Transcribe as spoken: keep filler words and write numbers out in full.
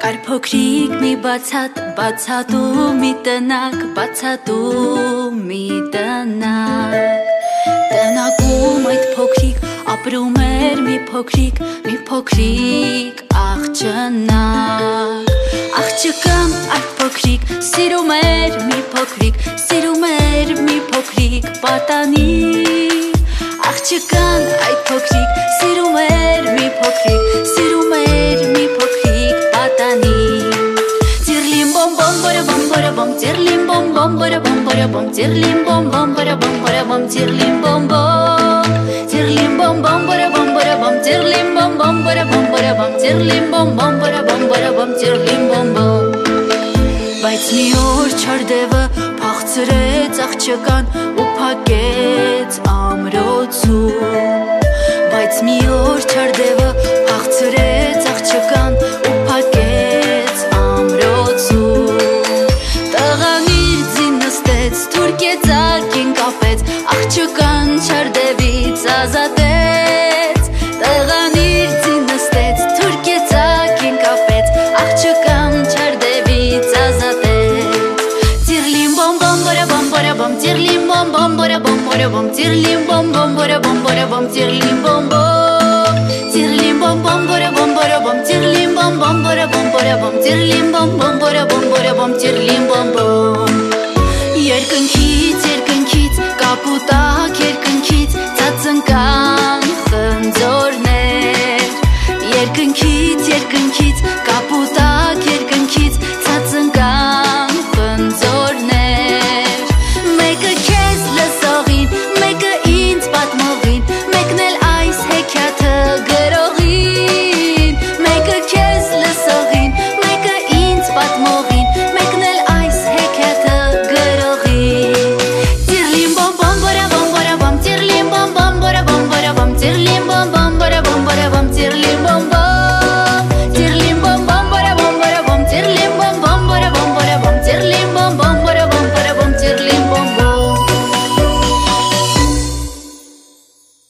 Կար փոքրիկ մի բացատ, բացատու մի տնակ, բացատու մի տնակ Տնակում այդ փոքրիկ ապրում էր մի փոքրիկ, մի փոքրիկ աղջնակ Աղջկան այդ փոքրիկ սիրում էր մի փոքրիկ, սիրում էր մի փոքրիկ պատանի Աղջկան այդ փոքրիկ սիրում էր մի փոքրիկ, սիրում էր մի փոքրիկ պատանի Ձիրլին բոմ բոմ բորա բոմ բորա բոմ Ձիրլին բոմ բոմ բորա բոմ բորա բոմ Ձիրլին բոմ բոմ բորա բոմ բորա բոմ Ձիրլին բոմ բոմ Ձիրլին բոմ բոմ բորա բոմ բորա բոմ Ձիրլին բոմ բոմ բորա բոմ բորա բոմ Ձիրլին բոմ բոմ բորա բոմ բորա բոմ Ձիրլին բոմ բոմ Բայց մի օր չարդևը փախցրեց աղջկան ու փակեց ամրոցում Բայց մի օր չարդևը փախցրեց աղջկան ու փակեց ամրոցում Տղան իր ձին նստեց, թուրքեծակին կապեց Աղջկան չարդևից ազատեց Տղան իր ձին նստեց, թուրքեծակին կապեց Աղջկան չարդևից ազատեց Ձիրլին բոմ բոմ բորա բոմ բորա բոմ Ձիրլին բոմ բոմ բորա բոմ բորա բոմ Ձիրլին բոմ բոմ բորա բոմ բորա բոմ Ձիրլին բոմ բոմ Ձիրլին բոմ բոմ բորա բոմ բորա բոմ Ձիրլին բոմ բոմ բորա բոմ բորա բոմ Ձիրլին բոմ բոմ բորա բոմ բորա բոմ Ձիրլին բոմ բոմ Երկնքից, երկնքից, կապուտակ երկնքից Ծածնկան խնձորներ Երկնքից, երկնքից